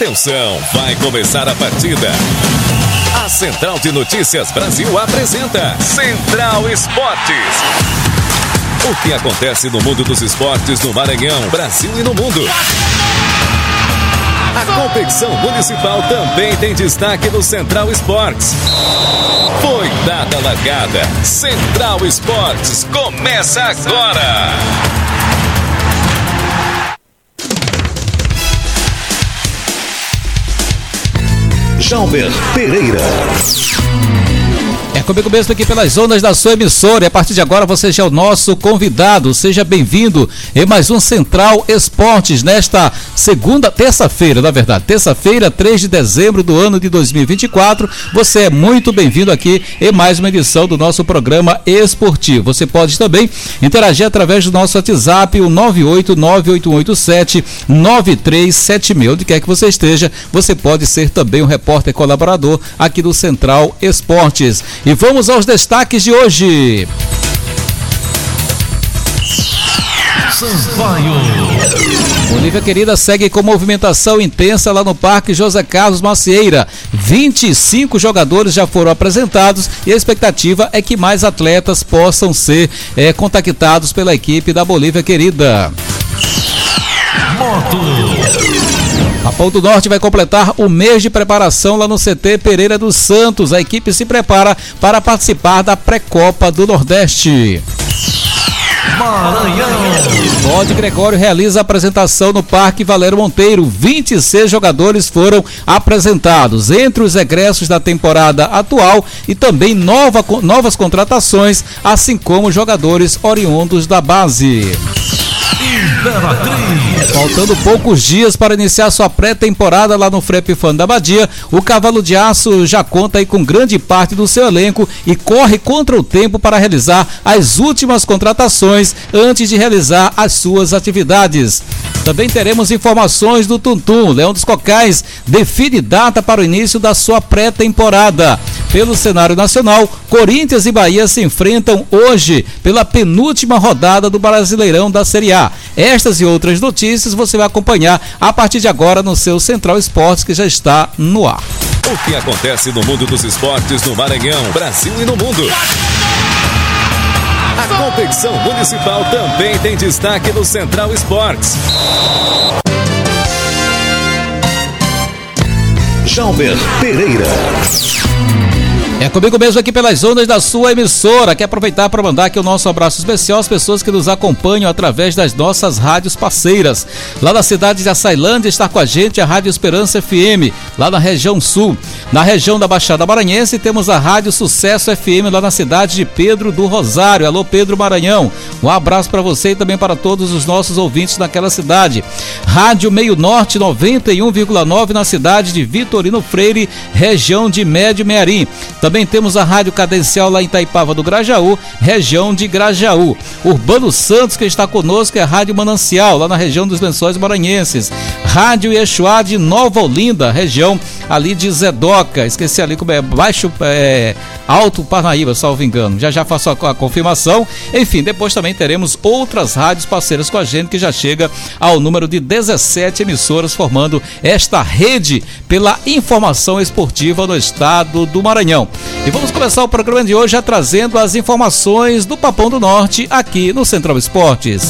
Atenção, vai começar a partida. A Central de Notícias Brasil apresenta Central Esportes. O que acontece no mundo dos esportes no Maranhão, Brasil e no mundo. A competição municipal também tem destaque no Central Esportes. Foi dada a largada. Central Esportes começa agora. Jalber Pereira. É comigo mesmo aqui pelas ondas da sua emissora. E a partir de agora você já é o nosso convidado. Seja bem-vindo em mais um Central Esportes nesta terça-feira, 3 de dezembro do ano de 2024. Você é muito bem-vindo aqui em mais uma edição do nosso programa esportivo. Você pode também interagir através do nosso WhatsApp, o 98981879376. Onde quer que você esteja, você pode ser também um repórter colaborador aqui do Central Esportes. E vamos aos destaques de hoje. Bolívia Querida segue com movimentação intensa lá no Parque José Carlos Macieira. 25 jogadores já foram apresentados e a expectativa é que mais atletas possam ser contactados pela equipe da Bolívia Querida. A Ponto Norte vai completar o mês de preparação lá no CT Pereira dos Santos. A equipe se prepara para participar da pré-copa do Nordeste. Maranhão. Bode Gregório realiza a apresentação no Parque Valério Monteiro. 26 jogadores foram apresentados, entre os egressos da temporada atual e também novas contratações, assim como jogadores oriundos da base. Faltando poucos dias para iniciar sua pré-temporada lá no Frepifan da Badia, o Cavalo de Aço já conta aí com grande parte do seu elenco e corre contra o tempo para realizar as últimas contratações antes de realizar as suas atividades. Também teremos informações do Tuntum. Leão dos Cocais define data para o início da sua pré-temporada. Pelo cenário nacional, Corinthians e Bahia se enfrentam hoje pela penúltima rodada do Brasileirão da Série A. Estas e outras notícias você vai acompanhar a partir de agora no seu Central Esportes, que já está no ar. O que acontece no mundo dos esportes no Maranhão, Brasil e no mundo. A competição municipal também tem destaque no Central Esportes. Jalber Pereira. É comigo mesmo aqui pelas ondas da sua emissora. Quero aproveitar para mandar aqui o nosso abraço especial às pessoas que nos acompanham através das nossas rádios parceiras. Lá na cidade de Açailândia está com a gente a Rádio Esperança FM, lá na região sul. Na região da Baixada Maranhense temos a Rádio Sucesso FM lá na cidade de Pedro do Rosário. Alô, Pedro Maranhão. Um abraço para você e também para todos os nossos ouvintes naquela cidade. Rádio Meio Norte 91,9 na cidade de Vitorino Freire, região de Médio Mearim. Também temos a Rádio Cadencial lá em Itaipava do Grajaú, região de Grajaú. Urbano Santos, que está conosco, é a Rádio Manancial, lá na região dos Lençóis Maranhenses. Rádio Iexuá de Nova Olinda, região ali de Zedoca. Esqueci ali como é, Alto Parnaíba, salvo engano. Já faço a confirmação. Enfim, depois também teremos outras rádios parceiras com a gente, que já chega ao número de 17 emissoras, formando esta rede pela informação esportiva no estado do Maranhão. E vamos começar o programa de hoje já trazendo as informações do Papão do Norte aqui no Central Esportes.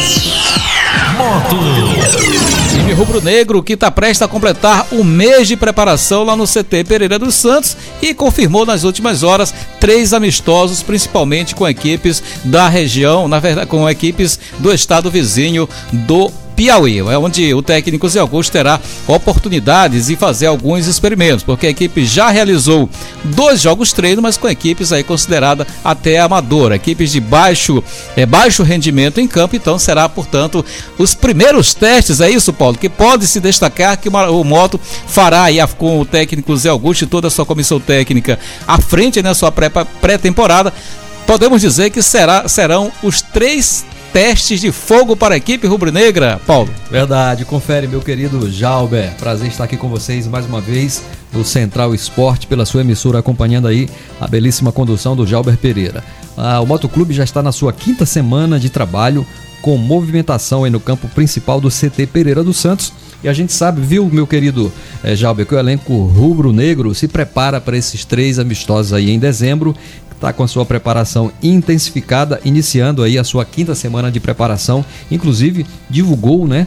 Time rubro-negro que está prestes a completar um mês de preparação lá no CT Pereira dos Santos e confirmou nas últimas horas 3 amistosos, principalmente com equipes da região, na verdade com equipes do estado vizinho do Piauí, é onde o técnico Zé Augusto terá oportunidades de fazer alguns experimentos, porque a equipe já realizou 2 jogos treino, mas com equipes aí consideradas até amadora, equipes de baixo rendimento em campo. Então será, portanto, os primeiros testes, é isso, Paulo, que pode se destacar que o Moto fará aí com o técnico Zé Augusto e toda a sua comissão técnica à frente na sua pré-temporada. Podemos dizer que serão os 3 testes de fogo para a equipe rubro-negra, Paulo. Verdade, confere, meu querido Jalber. Prazer estar aqui com vocês mais uma vez no Central Esporte, pela sua emissora, acompanhando aí a belíssima condução do Jalber Pereira. O Motoclube já está na sua 5ª semana de trabalho, com movimentação aí no campo principal do CT Pereira dos Santos, E a gente sabe, viu, meu querido Jalber, que o elenco rubro-negro se prepara para esses 3 amistosos aí em dezembro. Está com a sua preparação intensificada, iniciando aí a sua 5ª semana de preparação. Inclusive, divulgou, né,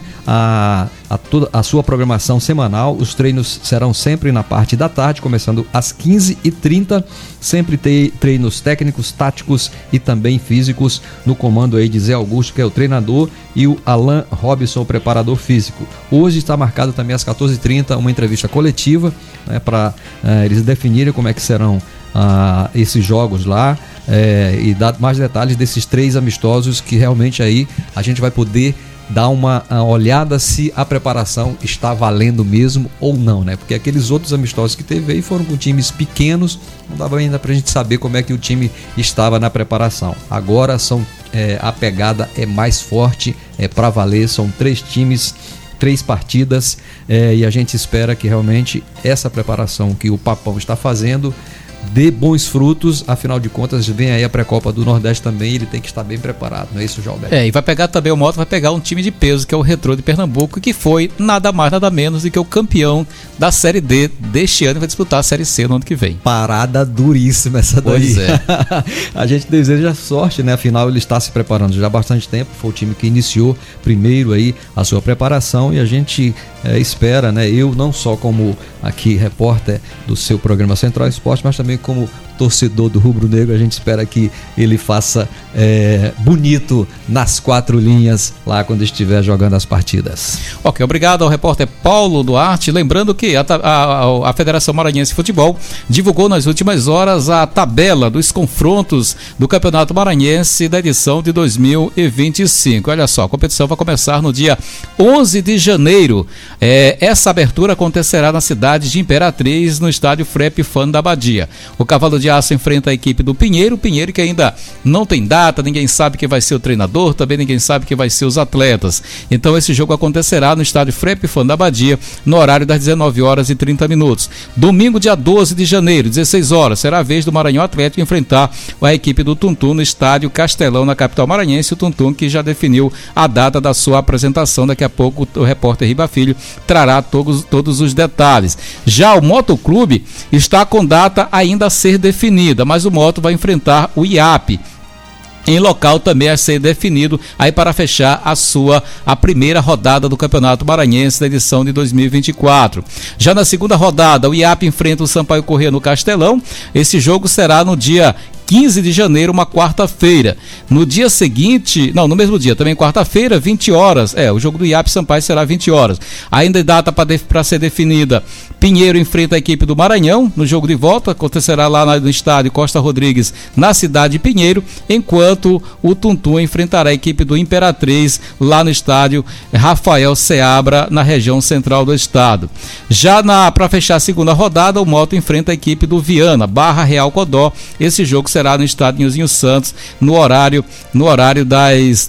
toda a sua programação semanal. Os treinos serão sempre na parte da tarde, começando às 15h30. Sempre tem treinos técnicos, táticos e também físicos, no comando aí de Zé Augusto, que é o treinador, e o Alan Robson, o preparador físico. Hoje está marcado também às 14h30 uma entrevista coletiva, né, para eles definirem como é que serão esses jogos lá, e dar mais detalhes desses 3 amistosos, que realmente aí a gente vai poder dar uma olhada se a preparação está valendo mesmo ou não, né? Porque aqueles outros amistosos que teve aí foram com times pequenos, não dava ainda pra gente saber como é que o time estava na preparação. Agora a pegada é mais forte, pra valer, são 3 times, 3 partidas, e a gente espera que realmente essa preparação que o Papão está fazendo dê bons frutos. Afinal de contas, vem aí a pré-copa do Nordeste também, ele tem que estar bem preparado, não é isso, Jalberto? E vai pegar também, o Moto vai pegar um time de peso, que é o Retrô de Pernambuco, que foi nada mais, nada menos do que o campeão da Série D deste ano, e vai disputar a Série C no ano que vem. Parada duríssima essa daí. Pois é. A gente deseja sorte, né? Afinal, ele está se preparando já há bastante tempo, foi o time que iniciou primeiro aí a sua preparação, e a gente espera, né? Eu não só como aqui repórter do seu programa Central Esporte, mas também como torcedor do Rubro Negro, a gente espera que ele faça bonito nas 4 linhas lá quando estiver jogando as partidas. Ok, obrigado ao repórter Paulo Duarte. Lembrando que a Federação Maranhense de Futebol divulgou nas últimas horas a tabela dos confrontos do Campeonato Maranhense da edição de 2025. Olha só, a competição vai começar no dia 11 de janeiro. Essa abertura acontecerá na cidade de Imperatriz, no estádio Frep Fan da Abadia. O Cavalo de Aço enfrenta a equipe do Pinheiro que ainda não tem data, ninguém sabe quem vai ser o treinador, também ninguém sabe quem vai ser os atletas. Então esse jogo acontecerá no estádio Frep Fan da Abadia, no horário das 19h30. Domingo, dia 12 de janeiro, 16 horas, será a vez do Maranhão Atlético enfrentar a equipe do Tuntum no estádio Castelão, na capital maranhense. O Tuntum que já definiu a data da sua apresentação. Daqui a pouco o repórter Riba Filho trará todos os detalhes. Já o Motoclube está com data ainda a ser definida, mas o Moto vai enfrentar o IAP em local também a ser definido aí para fechar a primeira rodada do Campeonato Maranhense da edição de 2024. Já na segunda rodada, o IAP enfrenta o Sampaio Corrêa no Castelão. Esse jogo será no dia 15 de janeiro, uma quarta-feira. No dia seguinte, no mesmo dia, também quarta-feira, 20 horas. O jogo do IAP Sampaio será 20 horas. Ainda é data para ser definida. Pinheiro enfrenta a equipe do Maranhão no jogo de volta. Acontecerá lá no estádio Costa Rodrigues, na cidade de Pinheiro, enquanto o Tuntum enfrentará a equipe do Imperatriz lá no estádio Rafael Seabra, na região central do estado. Já para fechar a segunda rodada, o Moto enfrenta a equipe do Viana, Barra Real Codó. Esse jogo será no estádio Nilzinho Santos, no horário das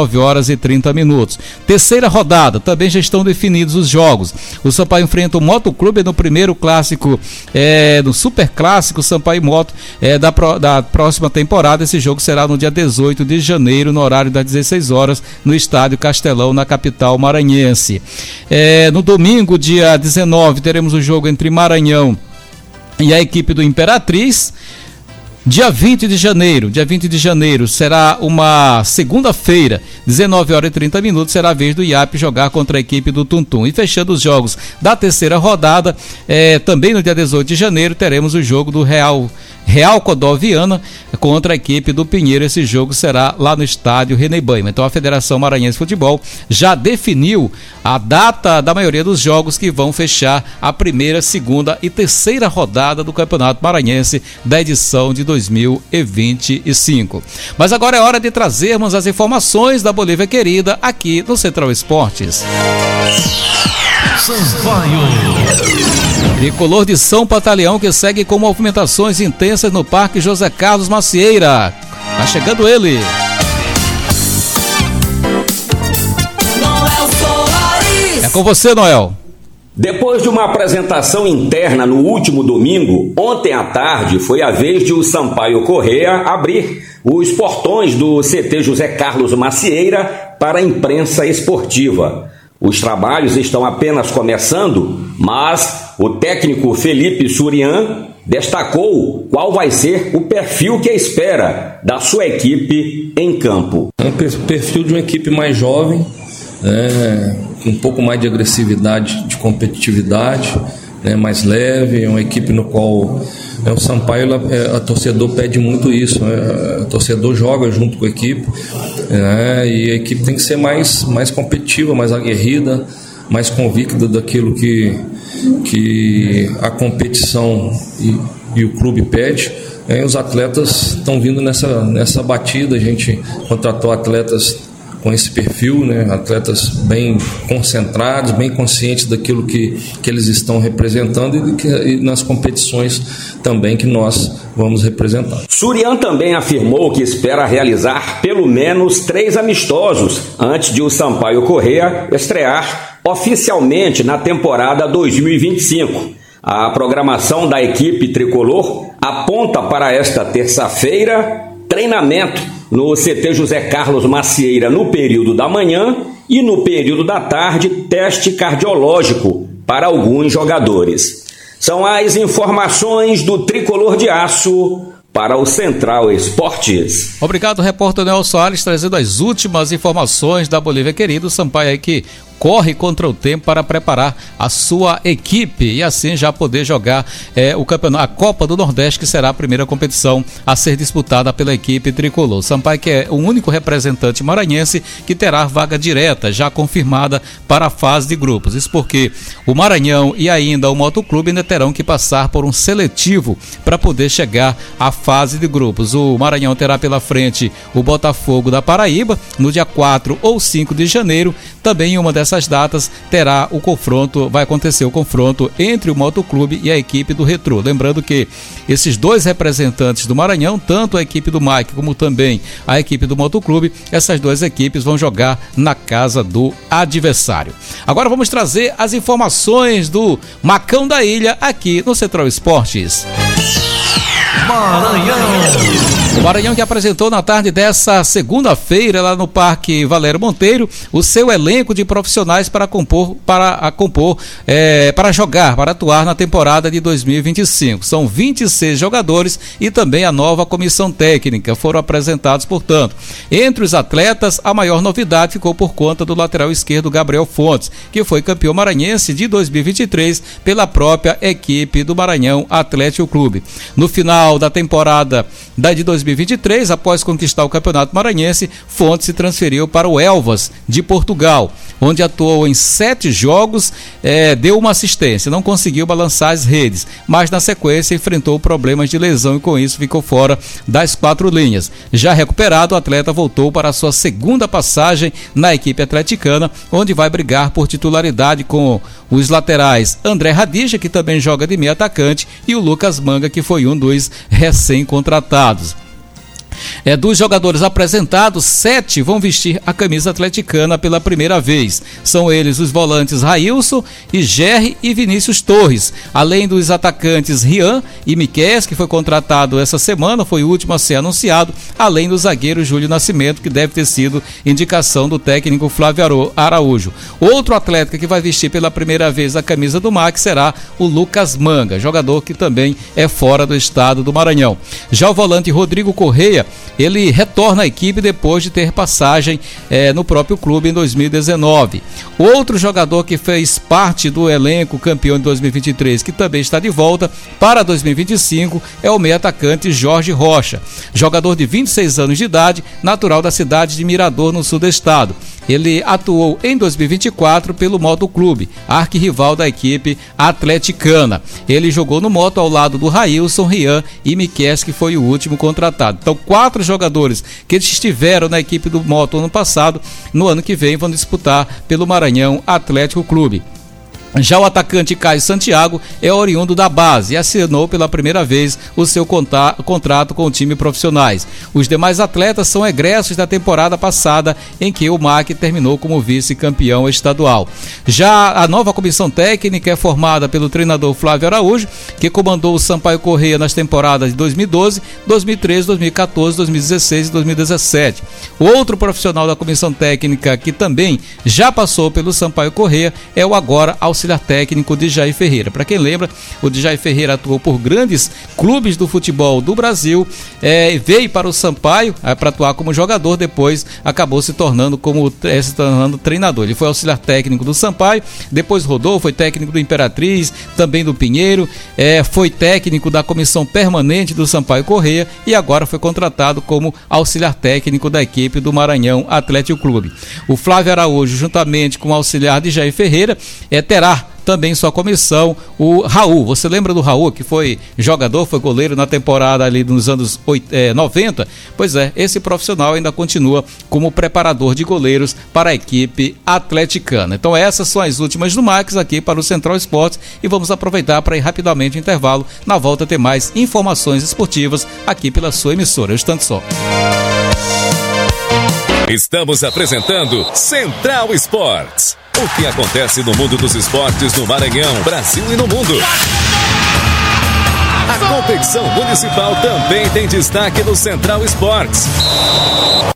19h30. Terceira rodada, também já estão definidos os jogos. O Sampaio enfrenta o Motoclube no primeiro clássico, no Super Clássico Sampaio Moto da próxima temporada. Esse jogo será no dia 18 de janeiro, no horário das 16 horas, no estádio Castelão, na capital maranhense. No domingo, dia 19, teremos o jogo entre Maranhão e a equipe do Imperatriz. Dia 20 de janeiro será uma segunda-feira, 19h30, será a vez do IAP jogar contra a equipe do Tuntum. E fechando os jogos da terceira rodada, também no dia 18 de janeiro, teremos o jogo do Real Codó Viana contra a equipe do Pinheiro. Esse jogo será lá no estádio René Baima. Então a Federação Maranhense de Futebol já definiu a data da maioria dos jogos que vão fechar a primeira, segunda e terceira rodada do Campeonato Maranhense da edição de 2025. Mas agora é hora de trazermos as informações da Bolívia querida aqui no Central Esportes. Tricolor de São Pantaleão que segue com movimentações intensas no Parque José Carlos Macieira. Tá chegando ele. É com você, Noel. Depois de uma apresentação interna no último domingo, ontem à tarde foi a vez de o Sampaio Corrêa abrir os portões do CT José Carlos Macieira para a imprensa esportiva. Os trabalhos estão apenas começando, mas o técnico Felipe Surian destacou qual vai ser o perfil que espera da sua equipe em campo. É um perfil de uma equipe mais jovem, com um pouco mais de agressividade, de competitividade, mais leve, uma equipe no qual o Sampaio, a torcedor pede muito isso, o torcedor joga junto com a equipe, e a equipe tem que ser mais competitiva, mais aguerrida, mais convicta daquilo que a competição e o clube pede. Os atletas estão vindo nessa batida, a gente contratou atletas com esse perfil, atletas bem concentrados, bem conscientes daquilo que eles estão representando e nas competições também que nós vamos representar. Surian também afirmou que espera realizar pelo menos 3 amistosos antes de o Sampaio Corrêa estrear oficialmente na temporada 2025. A programação da equipe tricolor aponta para esta terça-feira treinamento no CT José Carlos Macieira no período da manhã e no período da tarde teste cardiológico para alguns jogadores. São as informações do Tricolor de Aço para o Central Esportes. Obrigado, repórter Nelson Soares, trazendo as últimas informações da Bolívia Querido. Sampaio aí que corre contra o tempo para preparar a sua equipe e assim já poder jogar o campeonato, a Copa do Nordeste, que será a primeira competição a ser disputada pela equipe tricolor. Sampaio que é o único representante maranhense que terá vaga direta já confirmada para a fase de grupos. Isso porque o Maranhão e ainda o Motoclube ainda terão que passar por um seletivo para poder chegar à fase de grupos. O Maranhão terá pela frente o Botafogo da Paraíba no dia 4 ou 5 de janeiro. Também em uma dessas datas vai acontecer o confronto entre o Motoclube e a equipe do Retrô. Lembrando que esses dois representantes do Maranhão, tanto a equipe do Mike como também a equipe do Motoclube, essas duas equipes vão jogar na casa do adversário. Agora vamos trazer as informações do Macão da Ilha aqui no Central Esportes. O Maranhão que apresentou na tarde dessa segunda-feira lá no Parque Valério Monteiro o seu elenco de profissionais para jogar, para atuar na temporada de 2025. São 26 jogadores e também a nova comissão técnica foram apresentados, portanto. Entre os atletas, a maior novidade ficou por conta do lateral esquerdo Gabriel Fontes, que foi campeão maranhense de 2023 pela própria equipe do Maranhão Atlético Clube. No final da temporada de 2023, após conquistar o Campeonato Maranhense, Fontes se transferiu para o Elvas de Portugal, onde atuou em 7 jogos, deu uma assistência, não conseguiu balançar as redes, mas na sequência enfrentou problemas de lesão e com isso ficou fora das 4 linhas. Já recuperado, o atleta voltou para a sua segunda passagem na equipe atleticana, onde vai brigar por titularidade com os laterais André Radija, que também joga de meio atacante, e o Lucas Manga, que foi um dos recém-contratados. Dos jogadores apresentados, 7 vão vestir a camisa atleticana pela primeira vez. São eles os volantes Railson, Gerry e Vinícius Torres, além dos atacantes Rian e Miquel, que foi contratado essa semana, foi o último a ser anunciado, além do zagueiro Júlio Nascimento, que deve ter sido indicação do técnico Flávio Araújo. Outro atleta que vai vestir pela primeira vez a camisa do MAC será o Lucas Manga, jogador que também é fora do estado do Maranhão. Já o volante Rodrigo Correia, ele retorna à equipe depois de ter passagem no próprio clube em 2019. Outro jogador que fez parte do elenco campeão de 2023, que também está de volta para 2025, é o meio-atacante Jorge Rocha, jogador de 26 anos de idade, natural da cidade de Mirador, no sul do estado. Ele atuou em 2024 pelo Motoclube, arquirrival da equipe atleticana. Ele jogou no Moto ao lado do Railson, Rian e Miquel, que foi o último contratado. Então, 4 jogadores que estiveram na equipe do Moto ano passado, no ano que vem vão disputar pelo Maranhão Atlético Clube. Já o atacante Caio Santiago é oriundo da base e assinou pela primeira vez o seu contrato com o time profissionais. Os demais atletas são egressos da temporada passada, em que o MAC terminou como vice-campeão estadual. Já a nova comissão técnica é formada pelo treinador Flávio Araújo, que comandou o Sampaio Corrêa nas temporadas de 2012, 2013, 2014, 2016 e 2017. O outro profissional da comissão técnica que também já passou pelo Sampaio Corrêa é o agora auxiliar técnico de Jair Ferreira. Para quem lembra, o Jair Ferreira atuou por grandes clubes do futebol do Brasil, veio para o Sampaio para atuar como jogador, depois acabou se tornando treinador. Ele foi auxiliar técnico do Sampaio, depois rodou, foi técnico do Imperatriz, também do Pinheiro, foi técnico da comissão permanente do Sampaio Corrêa e agora foi contratado como auxiliar técnico da equipe do Maranhão Atlético Clube. O Flávio Araújo, juntamente com o auxiliar de Jair Ferreira, terá também sua comissão o Raul. Você lembra do Raul, que foi jogador, foi goleiro na temporada ali nos anos 90? Pois é, esse profissional ainda continua como preparador de goleiros para a equipe atleticana. Então essas são as últimas do Max aqui para o Central Esportes e vamos aproveitar para ir rapidamente ao intervalo. Na volta ter mais informações esportivas aqui pela sua emissora. Um instante só. Estamos apresentando Central Esportes. O que acontece no mundo dos esportes no Maranhão, Brasil e no mundo. A competição municipal também tem destaque no Central Esportes.